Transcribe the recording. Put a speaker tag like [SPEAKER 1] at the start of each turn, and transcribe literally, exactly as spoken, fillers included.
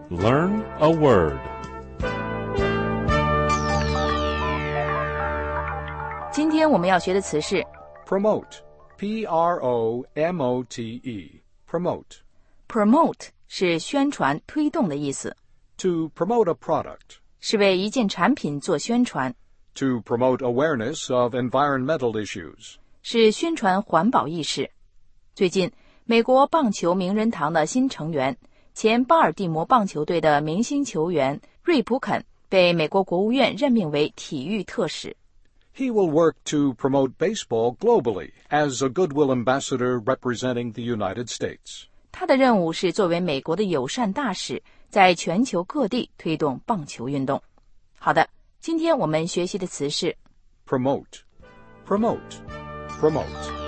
[SPEAKER 1] Learn a word.
[SPEAKER 2] 今天我们要学的词是
[SPEAKER 3] promote, P R O M O T E, promote.
[SPEAKER 2] promote 是宣传推动的意思，
[SPEAKER 3] To promote a product.
[SPEAKER 2] 是为一件产品做宣传，
[SPEAKER 3] To promote awareness of environmental issues.
[SPEAKER 2] 是宣传环保意识。最近美国棒球名人堂的新成员，前巴尔的摩棒球队的明星球员瑞普肯被美国国务院任命为体育特使。
[SPEAKER 3] He will work to promote baseball globally as a goodwill ambassador representing the United States.
[SPEAKER 2] 他的任务是作为美国的友善大使，在全球各地推动棒球运动。好的，今天我们学习的词是
[SPEAKER 3] Promote, promote, promote.